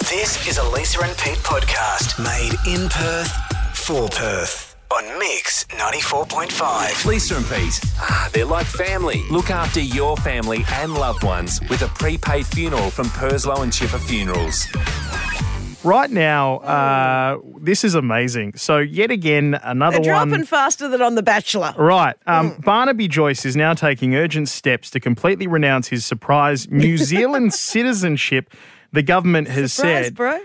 This is a Lisa and Pete podcast made in Perth for Perth on Mix 94.5. Lisa and Pete, they're like family. Look after your family and loved ones with a prepaid funeral from Perslow and Chipper Funerals. Right now, this is amazing. So yet again, another They're one. dropping faster than on The Bachelor. Right. Barnaby Joyce is now taking urgent steps to completely renounce his surprise New Zealand citizenship. The government has Surprise, said... bro.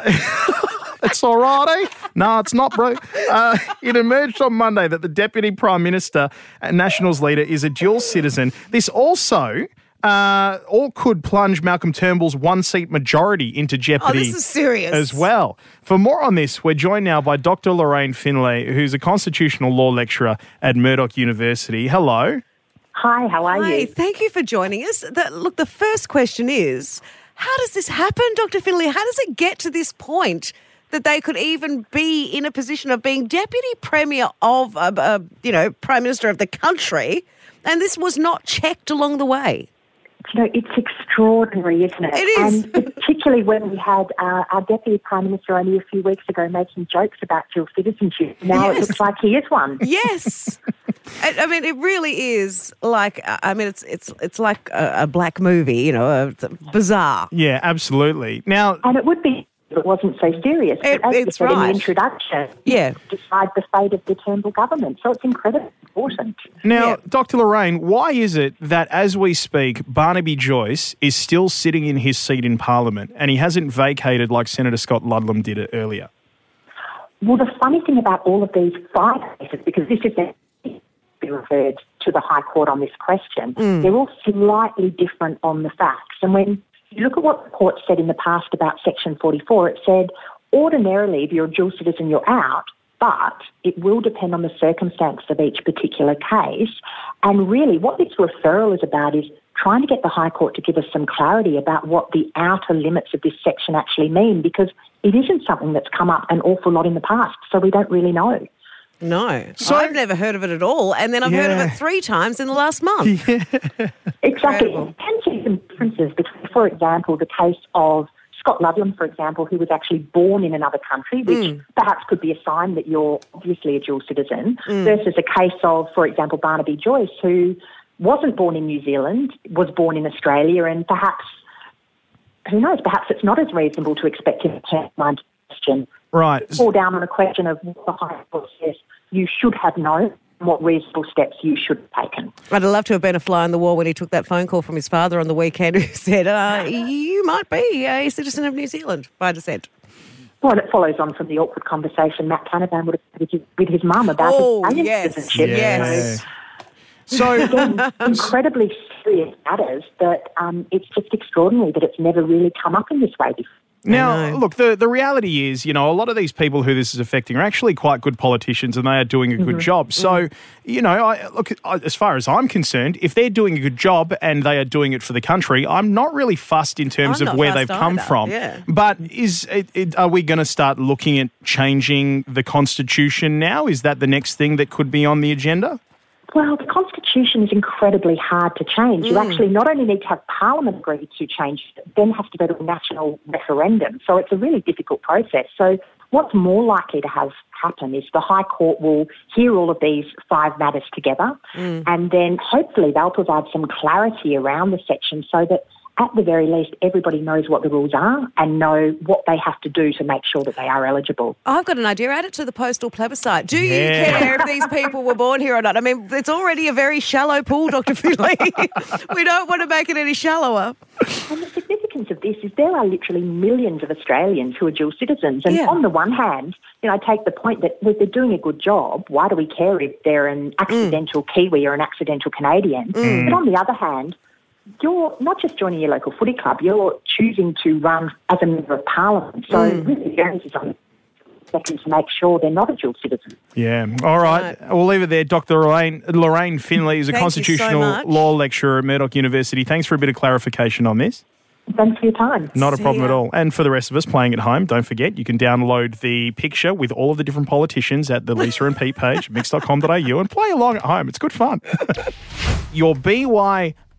It's all right, eh? No, it's not, bro. It emerged on Monday that the Deputy Prime Minister and Nationals leader is a dual citizen. This also... all could plunge Malcolm Turnbull's one-seat majority into jeopardy. Oh, this is serious. As well. For more on this, we're joined now by Dr. Lorraine Finlay, who's a constitutional law lecturer at Murdoch University. Hello. Hi, how are Hi, you? thank you for joining us. Look, the first question is, how does this happen, Dr. Finlay? How does it get to this point that they could even be in a position of being Deputy Premier of, Prime Minister of the country, and this was not checked along the way? You know, it's extraordinary, isn't it? It is. And particularly when we had our Deputy Prime Minister only a few weeks ago making jokes about dual citizenship. Now Yes. It looks like he is one. Yes. I mean, it really is like, it's like a black movie, it's bizarre. Yeah, absolutely. Now... And it would be if it wasn't so serious. But as you It's said in right. the introduction, Yeah. decide the fate of the Turnbull government. So it's incredibly important. Now, Yeah. Dr. Lorraine, why is it that as we speak, Barnaby Joyce is still sitting in his seat in Parliament and he hasn't vacated like Senator Scott Ludlam did it earlier? Well, the funny thing about all of these 5 cases, because this is be referred to the High Court on this question, they're all slightly different on the facts. And when you look at what the court said in the past about Section 44, it said, ordinarily, if you're a dual citizen, you're out, but it will depend on the circumstances of each particular case. And really, what this referral is about is trying to get the High Court to give us some clarity about what the outer limits of this section actually mean, because it isn't something that's come up an awful lot in the past, so we don't really know. No. So- I've never heard of it at all, and then I've heard of Yeah. it 3 times in the last month. Exactly. Incredible. You can see some differences between, for example, the case of Scott Ludlam, for example, who was actually born in another country, which perhaps could be a sign that you're obviously a dual citizen, versus a case of, for example, Barnaby Joyce, who wasn't born in New Zealand, was born in Australia, and perhaps, who knows, perhaps it's not as reasonable to expect him to turn mind to the question. Right. Fall down on a question of what the High Court says you should have known, and what reasonable steps you should have taken. I'd love to have been a fly on the wall when he took that phone call from his father on the weekend who said, you might be a citizen of New Zealand by descent. Well, it follows on from the awkward conversation Matt Canavan would have had with his mum about his Italian citizenship. yes. So, Again, incredibly serious matters that it's just extraordinary that it's never really come up in this way before. now, look, the reality is, a lot of these people who this is affecting are actually quite good politicians and they are doing a good job. So, as far as I'm concerned, if they're doing a good job and they are doing it for the country, I'm not really fussed in terms I'm of not where fussed they've come either, from. yeah. But are we going to start looking at changing the Constitution now? Is that the next thing that could be on the agenda? Well, the Constitution is incredibly hard to change. You actually not only need to have Parliament agree to change it, then have to go to a national referendum. So it's a really difficult process. So what's more likely to have happen is the High Court will hear all of these 5 matters together and then hopefully they'll provide some clarity around the section so that at the very least everybody knows what the rules are and know what they have to do to make sure that they are eligible. I've got an idea. Add it to the postal plebiscite. Do you Yeah. care if these people were born here or not? I mean, it's already a very shallow pool, Dr. Finlay. We don't want to make it any shallower. And the significance of this is there are literally millions of Australians who are dual citizens. And Yeah. on the one hand, I take the point that if they're doing a good job, why do we care if they're an accidental Kiwi or an accidental Canadian? But on the other hand, you're not just joining your local footy club, you're choosing to run as a member of Parliament. So really the onus is on second to make sure they're not a dual citizen. Yeah. All right. We'll leave it there. Dr. Lorraine Finlay is a Thank you so constitutional much. law lecturer at Murdoch University. Thanks for a bit of clarification on this. Thanks for your time. Not a See problem ya. at all. And for the rest of us playing at home, don't forget, you can download the picture with all of the different politicians at the Lisa and Pete page, mix.com.au, and play along at home. It's good fun. Your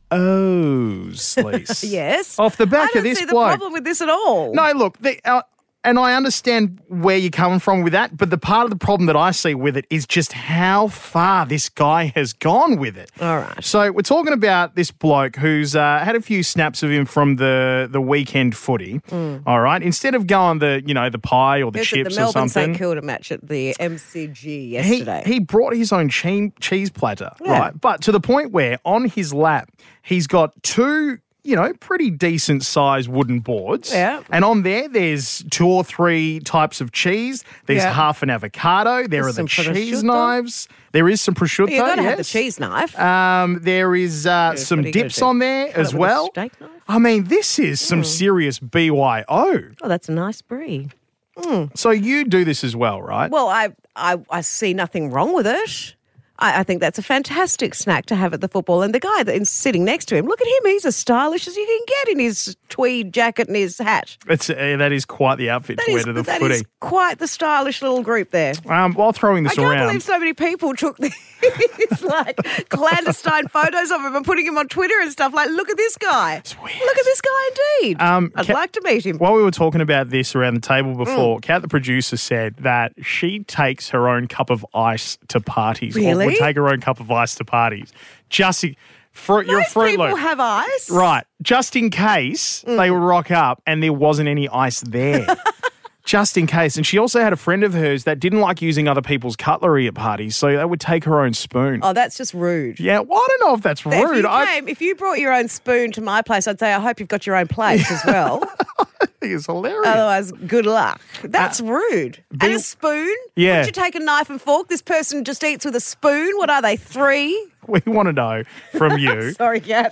O's, Lise. Yes. Off the back I of this don't see the bloke. problem with this at all. No, look, and I understand where you're coming from with that, but the part of the problem that I see with it is just how far this guy has gone with it. All right. So we're talking about this bloke who's had a few snaps of him from the weekend footy. All right, instead of going the pie or the It was at chips the or Melbourne something. St Kilda match at the MCG yesterday. He brought his own cheese platter, Yeah. right? But to the point where on his lap, he's got two, pretty decent sized wooden boards. Yeah. And on there's 2 or 3 types of cheese. There's Yeah. half an avocado. There There's are the some cheese prosciutto. knives. There is some prosciutto, You've got to have the yes. cheese knife. There is some what are you dips gonna do? on there Cut it as with a well. steak knife? I mean, this is some serious BYO. Oh, that's a nice brie. So you do this as well, right? Well, I see nothing wrong with it. I think that's a fantastic snack to have at the football. And the guy that is sitting next to him, look at him. He's as stylish as you can get in his tweed jacket and his hat. That is quite the outfit to wear to the that footy. is quite the stylish little group there. While throwing I this can't around, believe so many people took these like clandestine photos of him and putting him on Twitter and stuff. Like, look at this guy. weird. Look at this guy indeed. I'd Kat- like to meet him. while we were talking about this around the table Mm. before, Kat, the producer, said that she takes her own cup of ice to parties. Or Really? would take her own cup of ice to parties. Just you're a Most Fruit people Loop. have ice. Right. Just in case they would rock up and there wasn't any ice there. Just in case. And she also had a friend of hers that didn't like using other people's cutlery at parties, so they would take her own spoon. Oh, that's just rude. Yeah, well, I don't know if that's rude. If you brought your own spoon to my place, I'd say, I hope you've got your own plate as well. I think it's hilarious. Otherwise, good luck. That's rude. And a spoon? Yeah. Would you take a knife and fork? This person just eats with a spoon. What are they, 3? We want to know from you. Sorry, Kat.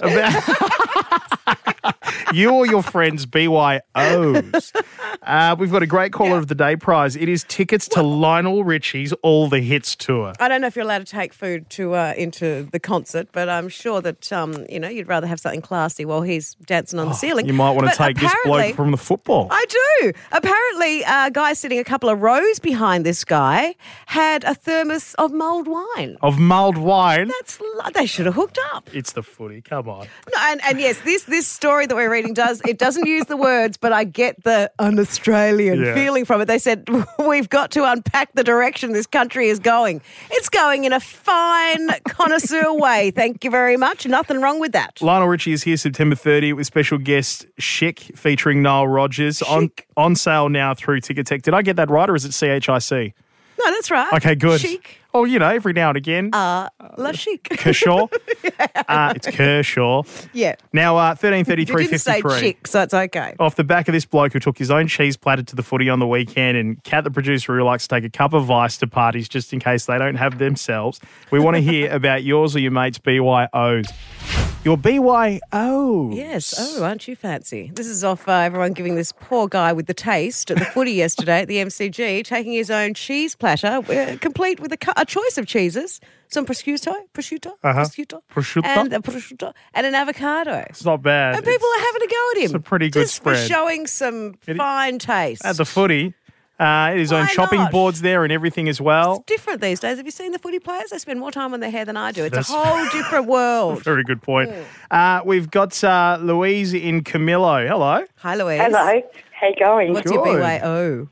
You or your friends BYOs. We've got a great caller of the day prize. It is tickets to Lionel Richie's All the Hits tour. I don't know if you're allowed to take food to into the concert, but I'm sure that you'd rather have something classy while he's dancing on the ceiling. You might want to But take this bloke apparently- from the football. I do. Apparently, a guy sitting a couple of rows behind this guy had a thermos of mulled wine. Of mulled wine. They should have hooked up. It's the footy. Come on. No, and yes, this story that we're reading doesn't use the words, but I get the un-Australian Yeah. feeling from it. They said we've got to unpack the direction this country is going. It's going in a fine connoisseur way. Thank you very much. Nothing wrong with that. Lionel Richie is here September 30th with special guest Chic featuring Noel Rogers on sale now through Ticketek. Did I get that right or is it CHIC? No, that's right. Okay, good. Chic. Oh, every now and again. La chic. Kershaw. It's Kershaw. Yeah. Now, You 13:33:53. didn't say chic, so it's okay. Off the back of this bloke who took his own cheese platter to the footy on the weekend, and Kat, the producer, who likes to take a cup of ice to parties just in case they don't have themselves. We want to hear about yours or your mates' BYOs. Your BYO. Yes. Oh, aren't you fancy? This is off everyone giving this poor guy with the taste at the footy yesterday at the MCG, taking his own cheese platter, complete with a choice of cheeses, some prosciutto, Prosciutto. and an avocado. It's not bad. And people are having a go at him. it's a pretty good just spread. for showing some fine taste. At the footy. His own Why shopping not? boards there and everything as well. Different these days. Have you seen the footy players? They spend more time on their hair than I do. It's That's- a whole different world. Very good point. We've got Louise in Camillo. Hello. Hi, Louise. Hello, how you going? What's your Good. BYO?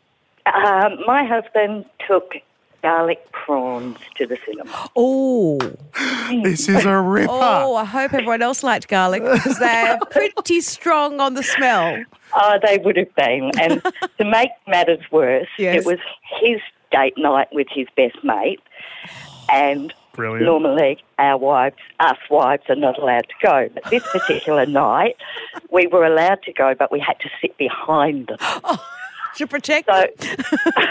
My husband took garlic prawns to the cinema. Oh. This is a ripper. Oh, I hope everyone else liked garlic because they're pretty strong on the smell. Oh, they would have been. And to make matters worse, Yes. it was his date night with his best mate. And Brilliant. normally us wives are not allowed to go. But this particular night, we were allowed to go, but we had to sit behind them. To protect So, them.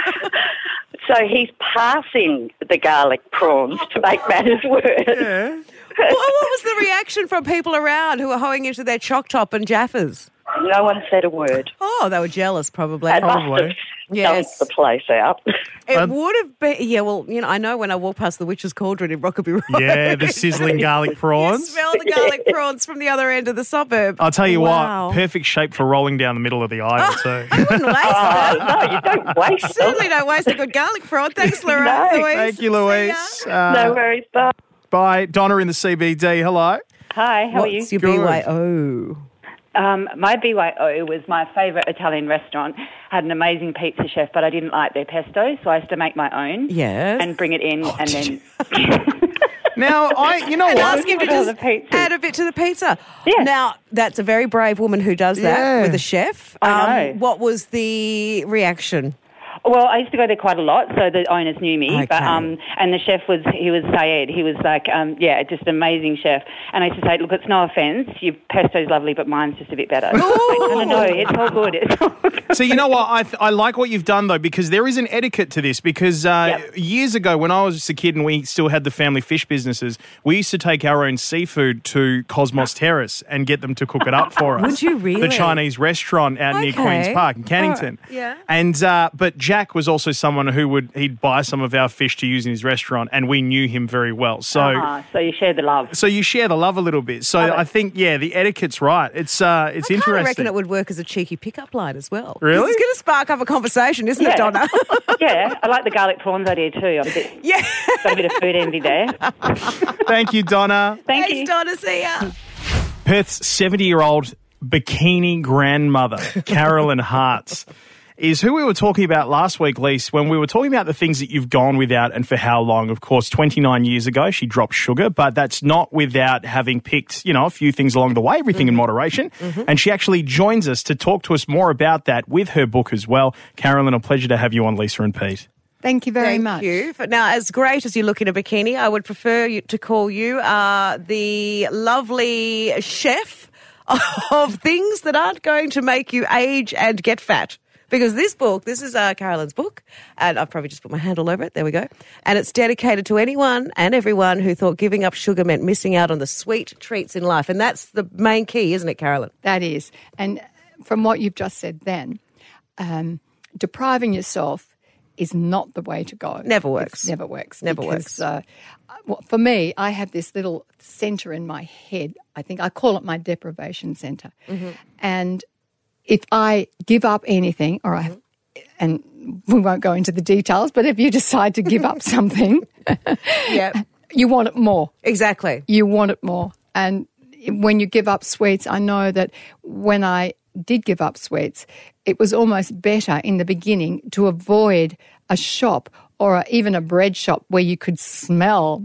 so he's passing the garlic prawns to make matters worse. What was the reaction from people around who were hoeing into their choc top and jaffas? No one said a word. Oh, they were jealous probably. They Probably. must have Yes. dumped the place out. It would have been, yeah, well, I know when I walk past the Witch's Cauldron in Rockaby Road. Yeah, the sizzling garlic You prawns. smell the garlic prawns from the other end of the suburb. I'll tell you Wow. what, perfect shape for rolling down the middle of the aisle too. I wouldn't waste Oh, them. no, you don't waste them. Certainly don't waste a good garlic prawn. Thanks, Louise. No, Louise. Thank you, See ya. Louise. No worries, bye. Bye. Donna in the CBD. Hello. Hi, how are you? What's your Good. BYO? My BYO was my favourite Italian restaurant. Had an amazing pizza chef, but I didn't like their pesto, so I used to make my own. Yes. And bring it in, and then Now, you know And what? ask him to What are just the pizzas? add a bit to the pizza. Yeah. Now, that's a very brave woman who does that Yeah. with a chef. I know. What was the reaction? well, I used to go there quite a lot, so the owners knew me. Okay. But and the chef was Sayed. He was like just an amazing chef. And I used to say, look, it's no offence, your pesto's lovely, but mine's just a bit better. No, it's all good. It's all good. So you know what? I like what you've done, though, because there is an etiquette to this. Because years ago, when I was a kid and we still had the family fish businesses, we used to take our own seafood to Cosmos Terrace and get them to cook it up for us. Would you really? The Chinese restaurant out near Okay. Queen's Park in Cannington. All right. Yeah. And but Jack was also someone he'd buy some of our fish to use in his restaurant, and we knew him very well. So. So you share the love. So you share the love a little bit. So I think, the etiquette's right. It's I interesting. kind of reckon it would work as a cheeky pickup line as well. Really? This is going to spark up a conversation, isn't it, Donna? Yeah, I like the garlic prawns idea too. I'm Yeah. got a bit of food envy there. Thank you, Donna. Thank Thanks, you. Donna. See ya. Perth's 70-year-old bikini grandmother, Carolyn Hartz, is who we were talking about last week, Lise, when we were talking about the things that you've gone without and for how long. Of course, 29 years ago, she dropped sugar, but that's not without having picked, a few things along the way, everything in moderation. And she actually joins us to talk to us more about that with her book as well. Carolyn, a pleasure to have you on Lisa and Pete. Thank you very Thank much. you. Now, as great as you look in a bikini, I would prefer you to call you the lovely chef of things that aren't going to make you age and get fat. Because this is Carolyn's book, and I've probably just put my hand all over it. There we go. And it's dedicated to anyone and everyone who thought giving up sugar meant missing out on the sweet treats in life. And that's the main key, isn't it, Carolyn? That is. And from what you've just said then, depriving yourself is not the way to go. Never works. Never works. Never because, for me, I have this little centre in my head. I think I call it my deprivation centre. Mm-hmm. And if I give up anything, and we won't go into the details, but if you decide to give up something, Yeah, you want it more. exactly. You want it more. And when you give up sweets, I know that when I did give up sweets, it was almost better in the beginning to avoid a shop or even a bread shop where you could smell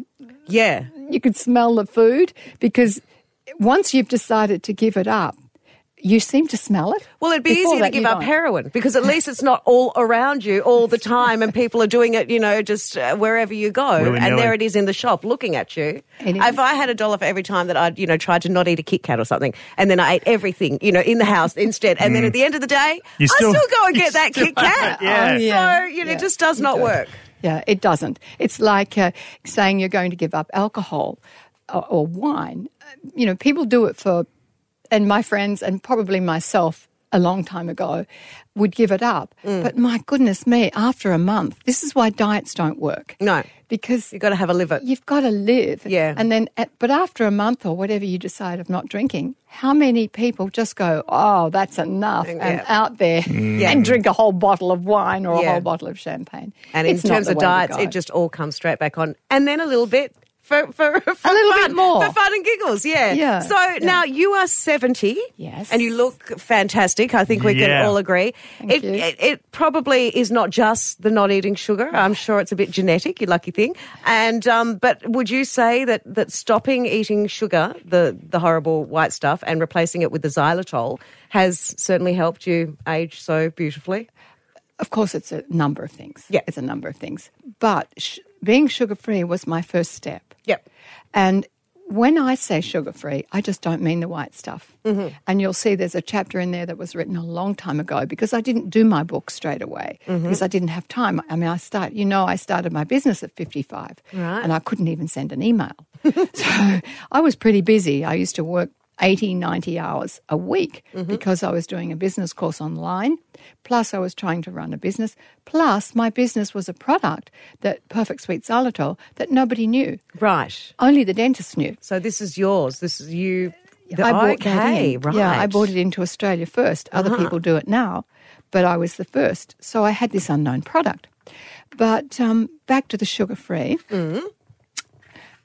the food, because once you've decided to give it up, you seem to smell it. Well, it'd be Before easier to that, give you up don't. heroin, because at least it's not all around you all the time and people are doing it, just wherever you go. Willy-nilly. And there it is in the shop looking at you. It is. If I had $1 for every time that I'd, tried to not eat a Kit Kat or something, and then I ate everything, in the house instead, and then at the end of the day, You I still- still go and get that Kit Kat. Yeah. Yeah. So, it just does not work. Yeah, it doesn't. It's like saying you're going to give up alcohol or wine. People do it for, and my friends and probably myself a long time ago would give it up. But my goodness me, after a month, this is why diets don't work. No. Because You've got to have a liver. you've got to live. Yeah. And then, but after a month or whatever you decide of not drinking, how many people just go, oh, that's enough, and out there and drink a whole bottle of wine or a Yeah. whole bottle of champagne? And in It's not terms the of way to diets, go. it just all comes straight back on. And then a little bit for little fun, bit more. for fun and giggles, yeah. Yeah, So now you are 70, Yes. and you look fantastic. I think we can Yeah. all agree. Thank you. It probably is not just the not eating sugar. I'm sure it's a bit genetic, you lucky thing. And but would you say that stopping eating sugar, the horrible white stuff, and replacing it with the xylitol has certainly helped you age so beautifully? Of course, it's a number of things. Yeah. It's a number of things. But being sugar-free was my first step. Yep. And when I say sugar-free, I just don't mean the white stuff. Mm-hmm. And you'll see there's a chapter in there that was written a long time ago, because I didn't do my book straight away because I didn't have time. I mean, I started my business at 55 and I couldn't even send an email. So I was pretty busy. I used to work 80, 90 hours a week because I was doing a business course online, plus I was trying to run a business, plus my business was a product, that Perfect Sweet Xylitol, that nobody knew. Right. Only the dentist knew. So this is yours. This is you. I bought that in. Right. Yeah, I bought it into Australia first. Other people do it now, but I was the first. So I had this unknown product. But back to the sugar-free.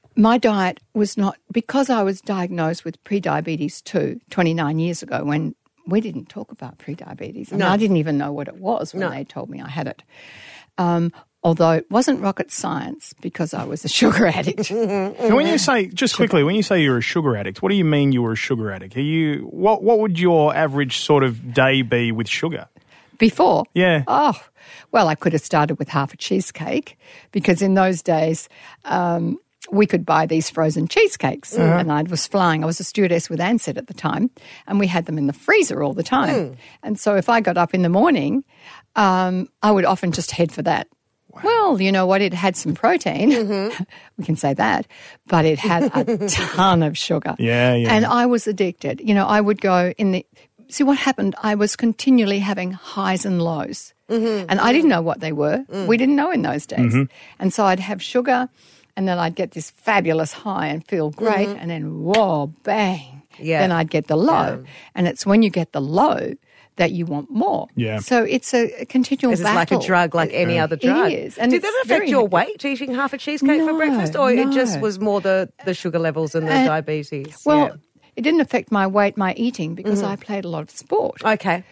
my diet was not, because I was diagnosed with prediabetes 2 29 years ago when we didn't talk about prediabetes. I mean, I didn't even know what it was when they told me I had it. Although it wasn't rocket science because I was a sugar addict. And when you say, just quickly, when you say you're a sugar addict, what do you mean you were a sugar addict? What would your average sort of day be with sugar? Before? Yeah. Oh, well, I could have started with half a cheesecake because in those days we could buy these frozen cheesecakes. And I was flying. I was a stewardess with Ansett at the time, and we had them in the freezer all the time. And so if I got up in the morning, I would often just head for that. Wow. Well, you know what? It had some protein. We can say that. But it had a ton of sugar. Yeah. And I was addicted. You know, I would go in the... See, what happened, I was continually having highs and lows. And I didn't know what they were. We didn't know in those days. And so I'd have sugar, and then I'd get this fabulous high and feel great, and then, whoa, bang. Yeah. Then I'd get the low. And it's when you get the low that you want more. Yeah. So it's a continual It's battle. like a drug, like any other drug. It is. And did that it's affect very your addictive. weight, eating half a cheesecake for No, breakfast? Or it just no. was more the sugar levels and the diabetes? Well, it didn't affect my weight, my eating, because I played a lot of sport. Okay.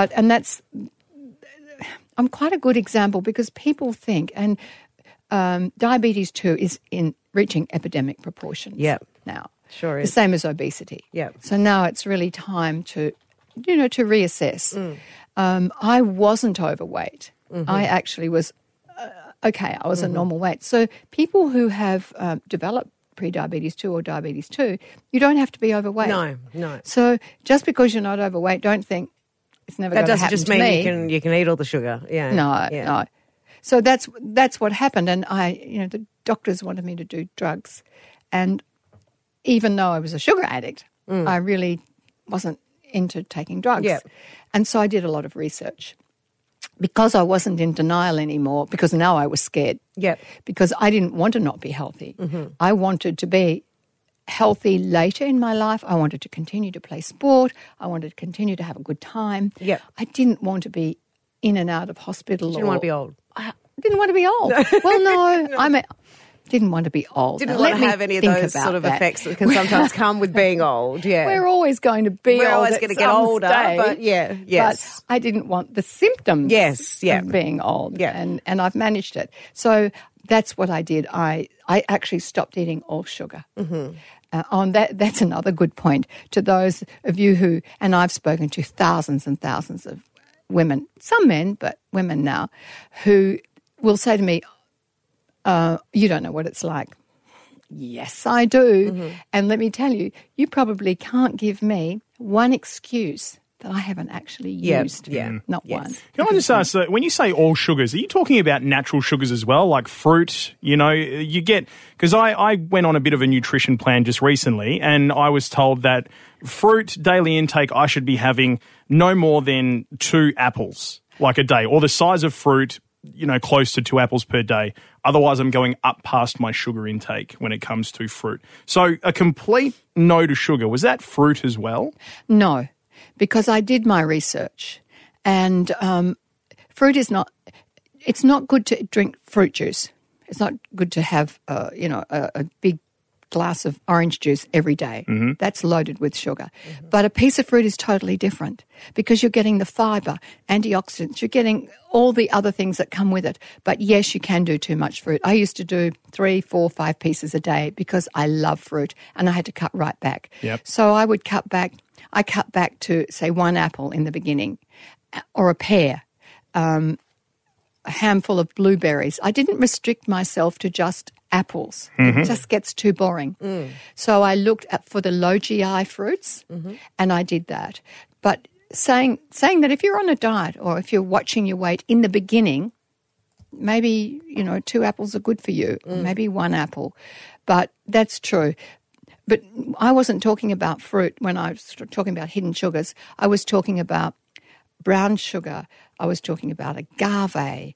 I'm quite a good example because people think, and diabetes 2 is in reaching epidemic proportions now. Sure The is. same as obesity. Yep. So now it's really time to reassess. I wasn't overweight. I actually was, I was a normal weight. So people who have developed prediabetes 2 or diabetes 2, you don't have to be overweight. No. So just because you're not overweight, don't think it's never going That to doesn't happen just to mean me. you can eat all the sugar. Yeah. No. So that's what happened. And the doctors wanted me to do drugs. And even though I was a sugar addict, I really wasn't into taking drugs. Yeah. And so I did a lot of research. Because I wasn't in denial anymore, because now I was scared. Yep. Because I didn't want to not be healthy. I wanted to be healthy later in my life. I wanted to continue to play sport. I wanted to continue to have a good time. Yep. I didn't want to be in and out of hospital. You didn't want to be old. I didn't want to be old. Well, no, didn't want to be old. Didn't Now, want let to me have any of think those about sort of that. effects that can sometimes come with being old. Yeah. We're always going to be We're old always at going to get some older, stage, but yes. But I didn't want the symptoms of being old. Yeah. And I've managed it. So that's what I did. I actually stopped eating all sugar. That's another good point to those of you who, and I've spoken to thousands and thousands of women, some men, but women now, who will say to me, you don't know what it's like. Yes, I do. And let me tell you, you probably can't give me one excuse that I haven't actually used. Not one. Can I just ask, when you say all sugars, are you talking about natural sugars as well, like fruit? You know, you get, because I went on a bit of a nutrition plan just recently, and I was told that fruit daily intake, I should be having no more than 2 apples like a day, or the size of fruit, close to 2 apples per day. Otherwise, I'm going up past my sugar intake when it comes to fruit. So a complete no to sugar. Was that fruit as well? No, because I did my research, and fruit is not. It's not good to drink fruit juice. It's not good to have a big glass of orange juice every day. That's loaded with sugar. But a piece of fruit is totally different because you're getting the fibre, antioxidants, you're getting all the other things that come with it. But yes, you can do too much fruit. I used to do 3, 4, 5 pieces a day because I love fruit, and I had to cut right back. Yep. So I would cut back. I cut back to, say, 1 apple in the beginning or a pear, a handful of blueberries. I didn't restrict myself to just apples. It just gets too boring. So I looked for the low GI fruits, and I did that. But saying that if you're on a diet or if you're watching your weight in the beginning, maybe 2 apples are good for you, or maybe 1 apple. But that's true. But I wasn't talking about fruit when I was talking about hidden sugars. I was talking about brown sugar. I was talking about agave,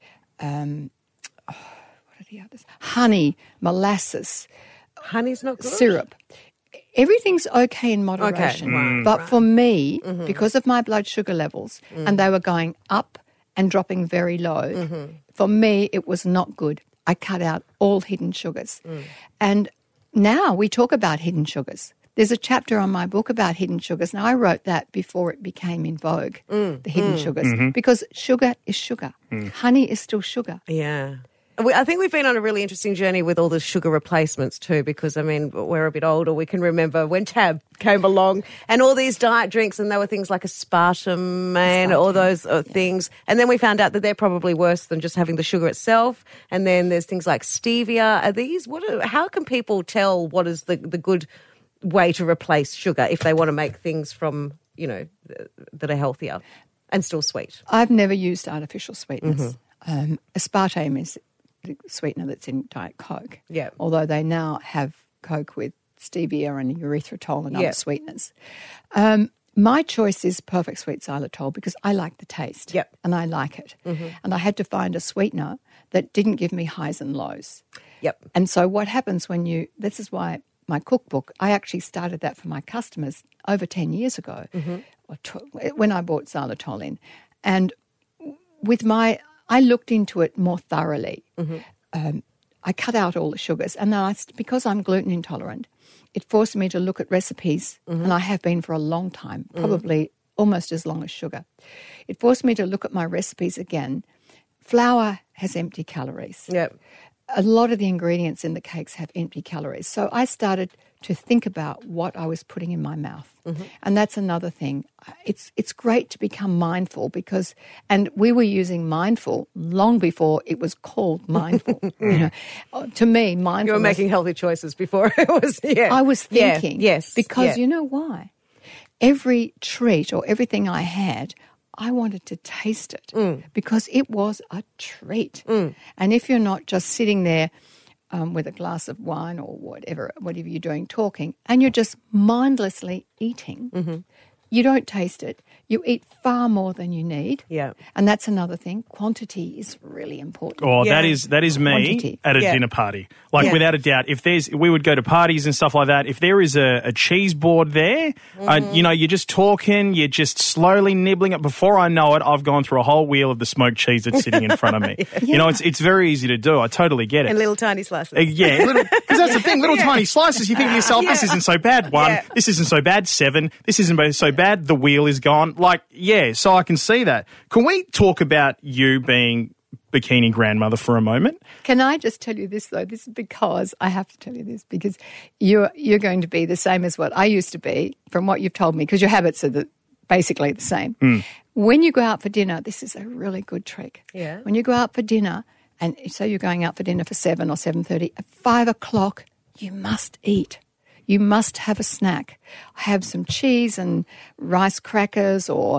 what are the others? Honey, molasses. Honey's not good? Syrup. Everything's okay in moderation. Okay. But for me, because of my blood sugar levels, and they were going up and dropping very low, for me it was not good. I cut out all hidden sugars. And now we talk about hidden sugars. There's a chapter on my book about hidden sugars. Now, I wrote that before it became in vogue, the hidden sugars, because sugar is sugar. Honey is still sugar. Yeah. I think we've been on a really interesting journey with all the sugar replacements too, because, I mean, we're a bit older. We can remember when Tab came along and all these diet drinks, and there were things like aspartame and all those things. And then we found out that they're probably worse than just having the sugar itself. And then there's things like stevia. Are these, how can people tell what is the good way to replace sugar if they want to make things from, that are healthier and still sweet? I've never used artificial sweeteners. Aspartame is the sweetener that's in Diet Coke. Yeah. Although they now have Coke with stevia and erythritol and other sweeteners. My choice is Perfect Sweet Xylitol because I like the taste. Yep. And I like it. And I had to find a sweetener that didn't give me highs and lows. Yep. And so what happens this is why my cookbook, I actually started that for my customers over 10 years ago when I bought xylitol in. And I looked into it more thoroughly. I cut out all the sugars. And then because I'm gluten intolerant, it forced me to look at recipes, and I have been for a long time, probably almost as long as sugar. It forced me to look at my recipes again. Flour has empty calories. Yep. A lot of the ingredients in the cakes have empty calories. So I started to think about what I was putting in my mouth. And that's another thing. It's great to become mindful and we were using mindful long before it was called mindful. To me, mindfulness. You were making healthy choices before it was, I was thinking. Yes. Because you know why? Every treat or everything I had, I wanted to taste it because it was a treat. And if you're not just sitting there with a glass of wine or whatever you're doing, talking, and you're just mindlessly eating, you don't taste it. You eat far more than you need. Yeah. And that's another thing. Quantity is really important. Oh, that is me Quantity. at a dinner party. Without a doubt, we would go to parties and stuff like that. If there is a cheese board there, you're just talking, you're just slowly nibbling it. Before I know it, I've gone through a whole wheel of the smoked cheese that's sitting in front of me. It's very easy to do. I totally get it. And little tiny slices. Because that's the thing, little tiny slices. You think to yourself, this isn't so bad. 1, this isn't so bad. 7, this isn't so bad. The wheel is gone. So I can see that. Can we talk about you being bikini grandmother for a moment? Can I just tell you this, though? This is because I have to tell you this because you're going to be the same as what I used to be from what you've told me because your habits are basically the same. When you go out for dinner, this is a really good trick. Yeah. When you go out for dinner, and so you're going out for dinner for 7 or 7:30, at 5 o'clock, you must eat. You must have a snack. Have some cheese and rice crackers or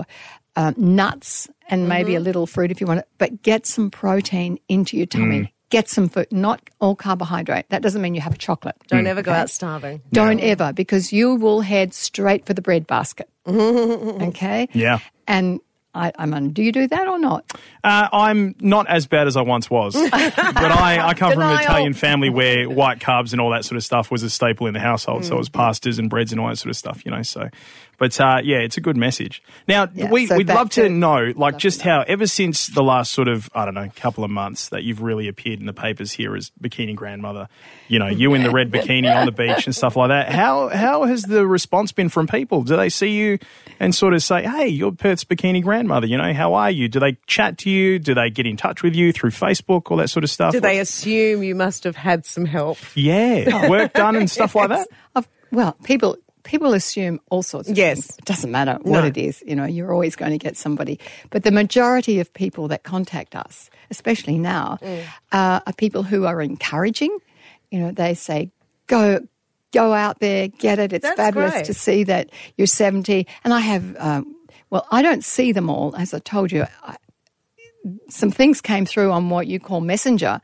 nuts and maybe a little fruit if you want it, but get some protein into your tummy. Get some food, not all carbohydrate. That doesn't mean you have a chocolate. Don't ever go out starving. Don't ever, because you will head straight for the bread basket. Okay? Yeah. And do you do that or not? I'm not as bad as I once was, but I come from an Italian family where white carbs and all that sort of stuff was a staple in the household. So it was pastas and breads and all that sort of stuff, so. But, it's a good message. Now, we'd love to know, just how ever since the last sort of, couple of months that you've really appeared in the papers here as bikini grandmother, you in the red bikini on the beach and stuff like that, how has the response been from people? Do they see you and sort of say, hey, you're Perth's bikini grandmother, how are you? Do they chat to you? Do they get in touch with you through Facebook, all that sort of stuff? Do they assume you must have had some help? Yeah, work done and stuff like that? Well, people assume all sorts of things. It doesn't matter what it is. You're always going to get somebody. But the majority of people that contact us, especially now, are people who are encouraging. They say, go out there, get it. It's fabulous to see that you're 70. And I have, I don't see them all. As I told you, some things came through on what you call Messenger.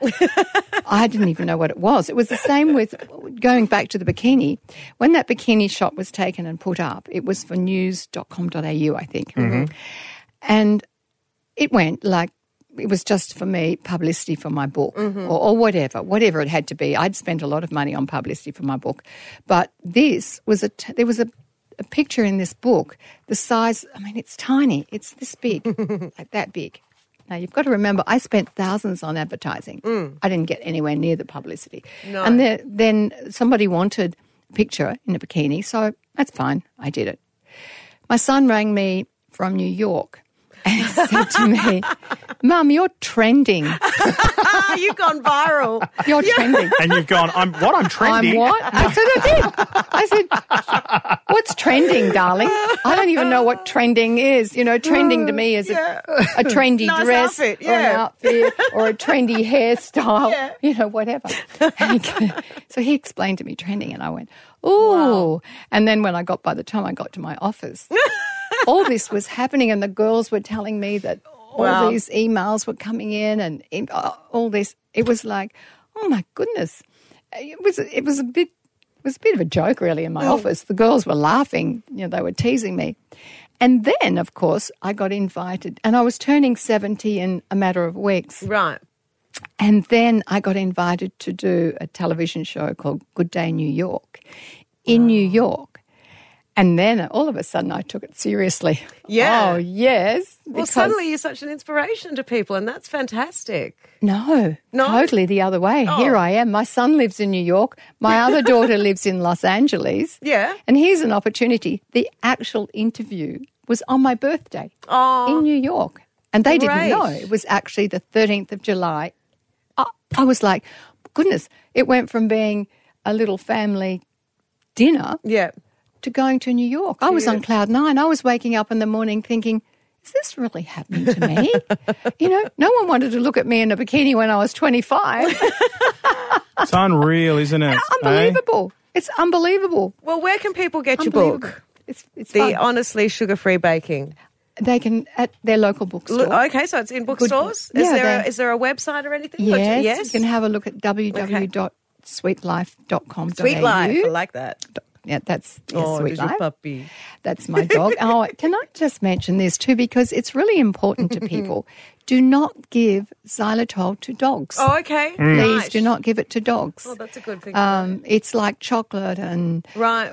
I didn't even know what it was. It was the same with going back to the bikini. When that bikini shot was taken and put up, it was for news.com.au, I think. And it went it was just for me publicity for my book or whatever it had to be. I'd spent a lot of money on publicity for my book. But this was there was a picture in this book, the size, it's tiny. It's this big, like that big. Now, you've got to remember, I spent thousands on advertising. I didn't get anywhere near the publicity. No. And then somebody wanted a picture in a bikini, so that's fine. I did it. My son rang me from New York and said to me, Mum, you're trending. You've gone viral. You're trending. And you've gone, I'm trending. I'm what? I said, I did. I said, what's trending, darling? I don't even know what trending is. You know, trending to me is a trendy Nice dress outfit, or an outfit or a trendy hairstyle, you know, whatever. So he explained to me trending and I went, ooh. Wow. And then by the time I got to my office, all this was happening and the girls were telling me that all these emails were coming in and all this. It was like, oh my goodness. It was a bit of a joke really in my office. The girls were laughing, you know, they were teasing me. And then, of course, I got invited and I was turning 70 in a matter of weeks. Right. And then I got invited to do a television show called Good Day New York in New York. And then all of a sudden I took it seriously. Yeah. Oh, yes. Well, suddenly you're such an inspiration to people and that's fantastic. No, totally the other way. Oh. Here I am. My son lives in New York. My other daughter lives in Los Angeles. Yeah. And here's an opportunity. The actual interview was on my birthday in New York. And they didn't know. It was actually the 13th of July. I was like, goodness, it went from being a little family dinner to going to New York. I was on cloud nine. I was waking up in the morning thinking, is this really happening to me? You know, no one wanted to look at me in a bikini when I was 25. It's unreal, isn't it? Unbelievable. It's unbelievable. Well, where can people get your book? It's The fun. Honestly Sugar-Free Baking. They can at their local bookstore. Okay, so it's in bookstores? Is there a website or anything? Yes, you can have a look at www.sweetlife.com.au. Sweet Life, I like that. Yeah, that's Oh, Sweet there's your Life. puppy. That's my dog. Can I just mention this too? Because it's really important to people. Do not give xylitol to dogs. Oh, okay. Please Right. do not give it to dogs. Oh, that's a good thing. It's like chocolate and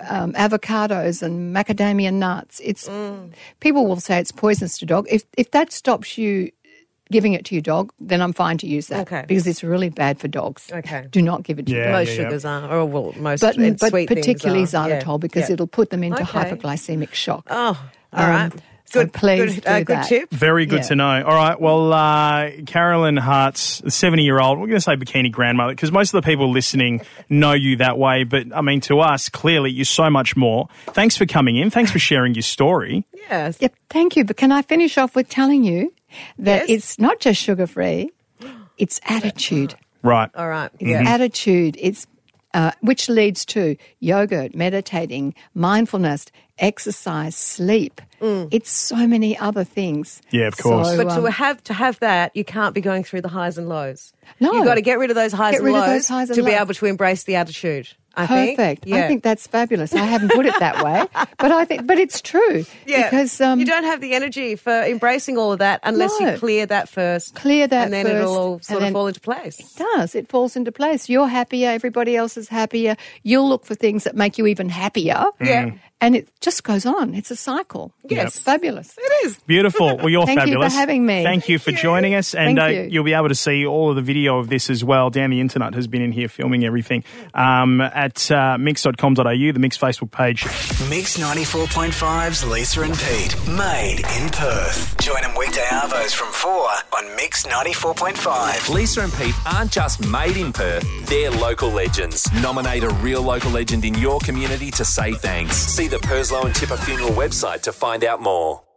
avocados and macadamia nuts. It's people will say it's poisonous to dog. If that stops you giving it to your dog, then I'm fine to use that because it's really bad for dogs. Okay. Do not give it to dogs. Most sugars are, or well, most But sweet particularly things are. xylitol because it'll put them into hypoglycemic shock. Oh, all right. So please do good that. tip. Very good to know. All right. Well, Carolyn Hart's a 70-year-old. We're going to say bikini grandmother because most of the people listening know you that way. But, I mean, to us, clearly, you're so much more. Thanks for coming in. Thanks for sharing your story. Yes. Yep, thank you. But can I finish off with telling you that it's not just sugar-free, it's attitude. Right. All right. It's attitude. It's which leads to yogurt, meditating, mindfulness, exercise, sleep. It's so many other things. Yeah, of course. So, But to have that, you can't be going through the highs and lows. No. You've got to get rid of those highs and lows to be lows. able to embrace the attitude. Perfect. I think that's fabulous. I haven't put it that way, but it's true. Yeah, because you don't have the energy for embracing all of that unless you clear that first. And then it'll all sort of fall into place. It does. It falls into place. You're happier. Everybody else is happier. You'll look for things that make you even happier. Yeah. And it just goes on. It's a cycle. Yes. It's fabulous. It is. Beautiful. Well, you're Thank fabulous. you for having me. Thank you for joining us. And Thank you. You'll be able to see all of the video of this as well. Dan the Internet has been in here filming everything at mix.com.au, the Mix Facebook page. Mix 94.5's Lisa and Pete, made in Perth. Join them weekday arvos from 4 on Mix 94.5. Lisa and Pete aren't just made in Perth, they're local legends. Nominate a real local legend in your community to say thanks. See the Perslow and Tipper Funeral website to find out more.